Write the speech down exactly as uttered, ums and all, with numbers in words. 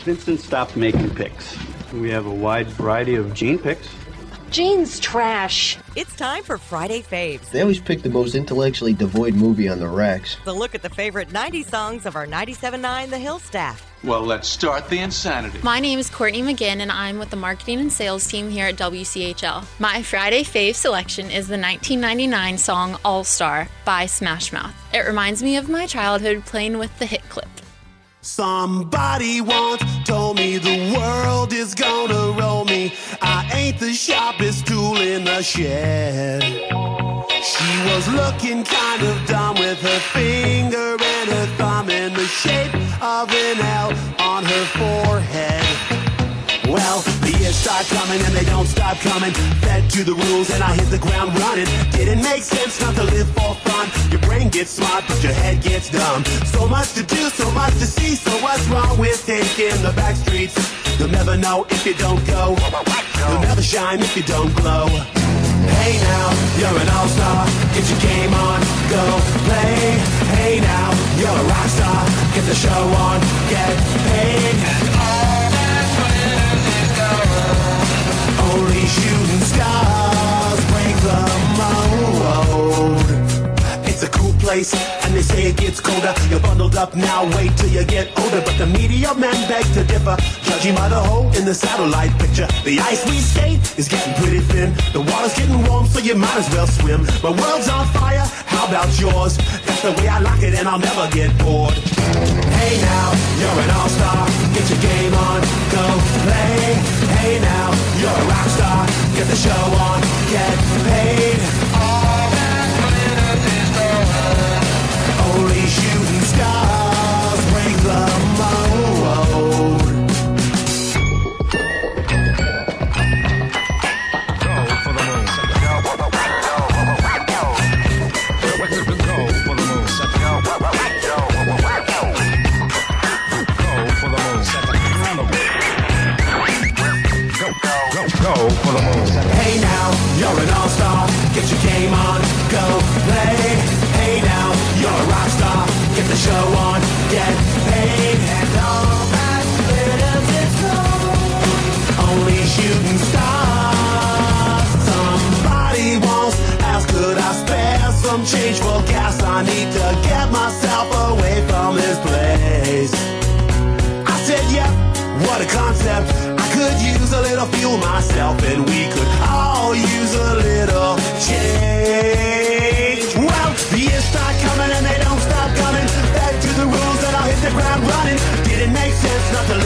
Vincent stopped making picks. We have a wide variety of Gene picks. Gene's trash. It's time for Friday Faves. They always pick the most intellectually devoid movie on the racks. The look at the favorite nineties songs of our ninety-seven point nine The Hill staff. Well, let's start the insanity. My name is Courtney McGinn, and I'm with the marketing and sales team here at W C H L. My Friday Fave selection is the nineteen ninety-nine song All Star by Smash Mouth. It reminds me of my childhood playing with the hit clip. Somebody once told me the world is gonna roll me. I ain't the sharpest tool in the shed. She was looking kind of dumb with her finger and her thumb in the shape of an L on her forehead. Well, the years start coming and they don't stop coming. Fed to the rules and I hit the ground running. Didn't make sense not to live for fun. Your brain gets smart but your head gets dumb. So much to do, so much to see. So what's wrong with taking the back streets? You'll never know if you don't go. You'll never shine if you don't glow. Hey now, you're an all-star. Get your game on, go play. Hey now, you're a rock star. Get the show on, get paid. And all that's glitters is gold. Only shooting stars break the mold. It's a cool place, and they say it gets colder. You're bundled up now, wait till you get older. But the media men beg to differ, judging by the hole in the satellite picture. The ice we skate is getting pretty thin. The water's getting warm, so you might as well swim. My world's on fire, how about yours? That's the way I like it, and I'll never get bored. Hey now, you're an all-star. Get your game on, go play. Hey now, you're a rock star. Get the show on, get paid. All that glitters is gold. Only shooting stars break the mold. Go for the moon. Go for the moon. Go for the moon. Go, go for the moon. Hey now, you're an all-star. Get your game on, go play. Hey now, you're a rock star. Get the show on, get paid. And all that glitters is gold. Only shooting stars. Somebody once asked, could I spare some change for gas? I need to get myself away from this place. I said, yeah, what a concept. I could use a little fuel myself, and we could all use a little change. Well, the years start coming and they don't stop coming. Back to the rules and I'll hit the ground running. Didn't make sense not to